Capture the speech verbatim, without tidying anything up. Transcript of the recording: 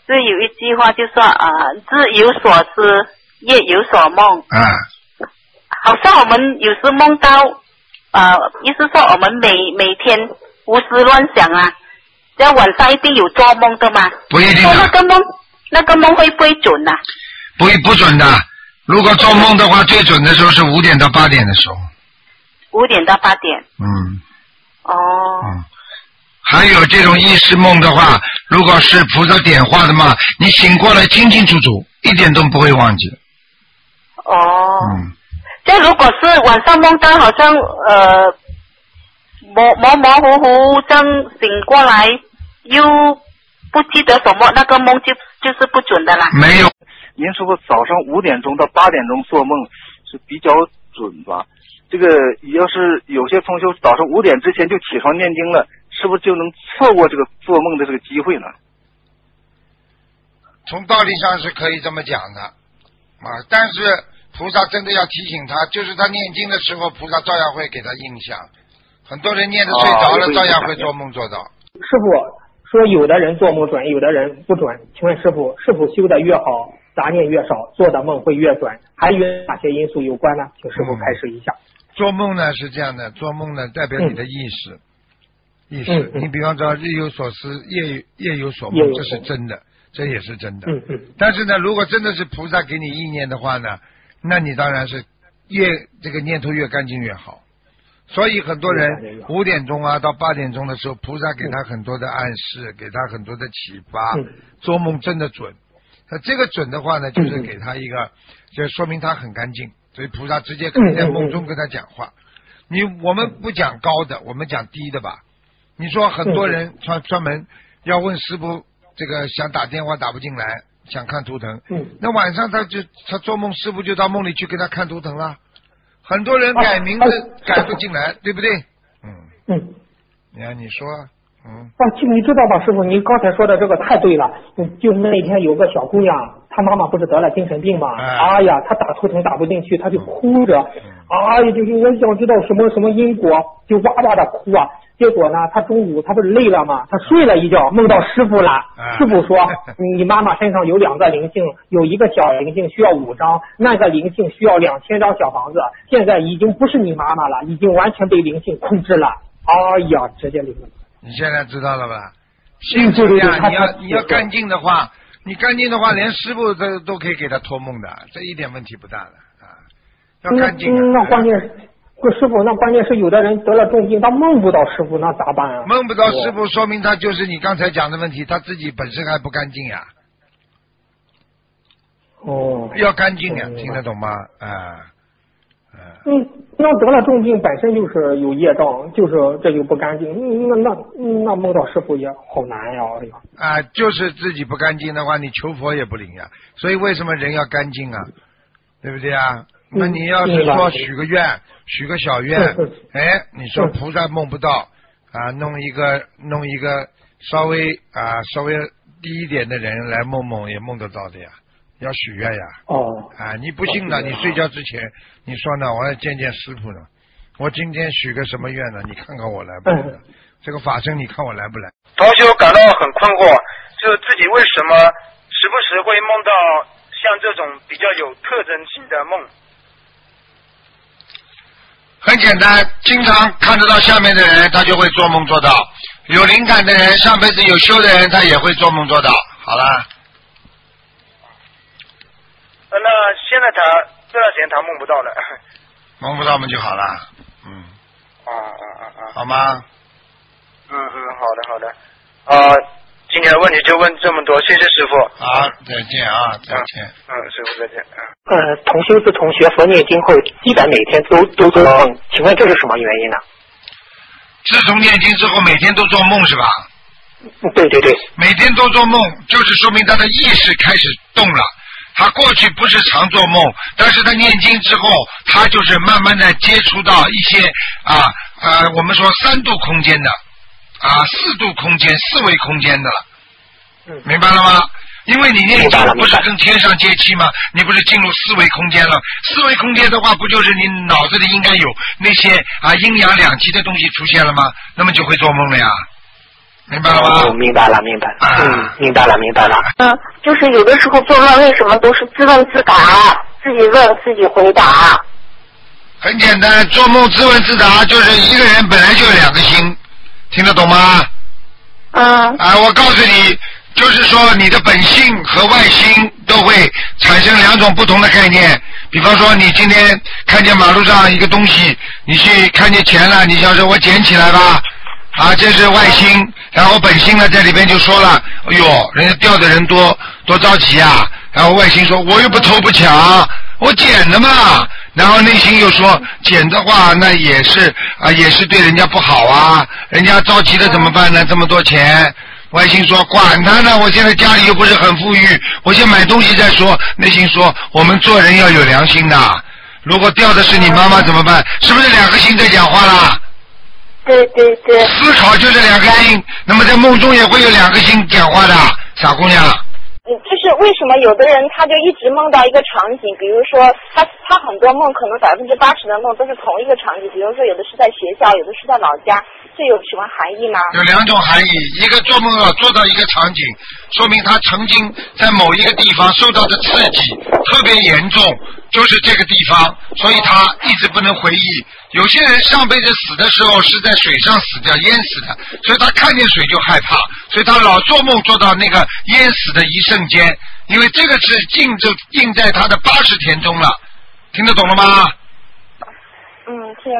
是有一句话就说啊，日有所思，夜有所梦。 啊。 好像我们有时梦到，呃，意思说我们每每天胡思乱想啊，这样晚上一定有做梦的嘛？ 不一定的。 那个梦，那个梦会不会准呐、啊？ 不不准的。如果做梦的话，最准的时候是五点到八点的时候。 五点到八点。 嗯。 哦。 嗯。还有这种意识梦的话，如果是菩萨点化的嘛，你醒过来清清楚楚，一点都不会忘记。 哦。 嗯。 这如果是晚上梦到好像呃模模模糊糊这样醒过来，又不记得什么，那个梦就就是不准的啦。 没有。 您师傅早上五点钟到八点钟做梦是比较准吧？这个要是有些同学早上五点之前就起床念经了，是不是就能错过这个做梦的这个机会呢？ 从道理上是可以这么讲的啊，但是菩萨真的要提醒他，就是他念经的时候，菩萨照样会给他印象。很多人念的睡着了，照样会做梦做到。 师傅说有的人做梦准，有的人不准，请问师傅，是否修的越好，杂念越少，做的梦会越准，还与哪些因素有关呢？请师傅开示一下。嗯、 做梦呢是这样的，做梦呢代表你的意识，嗯、意识。嗯嗯、你比方说日有所思，夜夜有所梦，这是真的，这也是真的。 嗯嗯、 但是呢，如果真的是菩萨给你意念的话呢，那你当然是越这个念头越干净越好。所以很多人五点钟啊到八点钟的时候，菩萨给他很多的暗示，嗯、给他很多的启发，嗯、做梦真的准。那这个准的话呢，就是给他一个，嗯、就说明他很干净，所以菩萨直接可以在梦中跟他讲话。你我们不讲高的，我们讲低的吧。你说很多人专专门要问师傅，这个想打电话打不进来，想看图腾， 嗯、 那晚上他就他做梦，师傅就到梦里去给他看图腾了。很多人改名字、啊、改不进来，对不对？嗯嗯， 你看你说，嗯， 啊，你知道吧，师傅，您刚才说的这个太对了。嗯，就是那天有个小姑娘，她妈妈不是得了精神病吗？哎、啊、呀，她打图腾打不进去，她就哭着，嗯、啊呀，就是我想知道什么什么因果，就哇哇的哭啊。结果呢，她中午她不是累了吗？她睡了一觉，梦到师傅了。 哎、 师傅说，你妈妈身上有两个灵性，有一个小灵性需要五张，那个灵性需要两千张小房子。现在已经不是你妈妈了，已经完全被灵性控制了。哎呀，直接灵了。 你现在知道了吧？性质呀，你要你要干净的话，你干净的话，连师傅都都可以给他托梦的，这一点问题不大的啊。要干净、啊嗯。那关键是，师傅，那关键是有的人得了重病，他梦不到师傅，那咋办啊？ 梦不到师傅，说明他就是你刚才讲的问题，他自己本身还不干净呀。 哦。 要干净呀，听得懂吗？啊。 嗯，那得了重病本身就是有业障，就是这就不干净，那那那梦到师傅也好难呀！哎呀， 啊，就是自己不干净的话，你求佛也不灵呀。所以为什么人要干净啊？对不对啊？那你要是说许个愿，许个小愿，哎，你说菩萨梦不到啊，弄一个弄一个稍微啊稍微低一点的人来梦梦也梦得到的呀。要许愿呀！ 哦， 啊，你不信呢？你睡觉之前，你说呢？我要见见师傅呢。我今天许个什么愿呢？你看看我来不来？嗯、这个法身，你看我来不来？ 同学感到很困惑，就是自己为什么时不时会梦到像这种比较有特征性的梦？ 很简单，经常看得到下面的人，他就会做梦做到；有灵感的人，上辈子有修的人，他也会做梦做到。好了。 那现在他这段时间他梦不到了， 梦不到嘛就好了，嗯， 啊啊啊啊， 好吗？ 嗯嗯，好的好的，啊，今天的问题就问这么多，谢谢师傅。 好，再见啊，再见。 嗯，嗯师傅再见。 呃，同修自从学佛念经后，基本每天都都做梦，请问这是什么原因呢？ 自从念经之后，每天都做梦是吧？ 对对对， 每天都做梦，就是说明他的意识开始动了。他过去不是常做梦，但是他念经之后，他就是慢慢的接触到一些啊呃，我们说三度空间的啊四度空间、四维空间的了， 嗯， 明白了吗？因为你念经不是跟天上接气吗？你不是进入四维空间了？四维空间的话，不就是你脑子里应该有那些啊阴阳两极的东西出现了吗？那么就会做梦了呀。 明白了吗？ 哦，明白了，明白了。啊、嗯，明白了，明白了。 嗯，就是有的时候做梦为什么都是自问自答，自己问自己回答？ 很简单，做梦自问自答就是一个人本来就有两个心，听得懂吗？ 嗯。 啊，我告诉你，就是说你的本性和外心都会产生两种不同的概念。比方说，你今天看见马路上一个东西，你去看见钱了，你想说我捡起来吧，啊，这是外心，然后本心呢在里边就说了，哎呦，人家掉的人多多着急啊，然后外心说我又不偷不抢，我捡的嘛。然后内心又说捡的话那也是啊，也是对人家不好啊，人家着急了怎么办呢？这么多钱，外心说管他呢，我现在家里又不是很富裕，我先买东西再说。内心说我们做人要有良心的，如果掉的是你妈妈怎么办？是不是两个心在讲话啦？ 对对对。 思考就是两个心，那么在梦中也会有两个心讲话的，傻姑娘。 就是为什么有的人他就一直梦到一个场景，比如说他他很多梦可能百分之八十的梦都是同一个场景，比如说有的是在学校，有的是在老家，这有什么含义吗？有两种含义，一个做梦要做到一个场景，说明他曾经在某一个地方受到的刺激特别严重，就是这个地方，所以他一直不能回忆。有些人上辈子死的时候是在水上死掉淹死的，所以他看见水就害怕，所以他老做梦做到那个淹死的一瞬间，因为这个是印就印在他的八十田中了，听得懂了吗？ 嗯，听得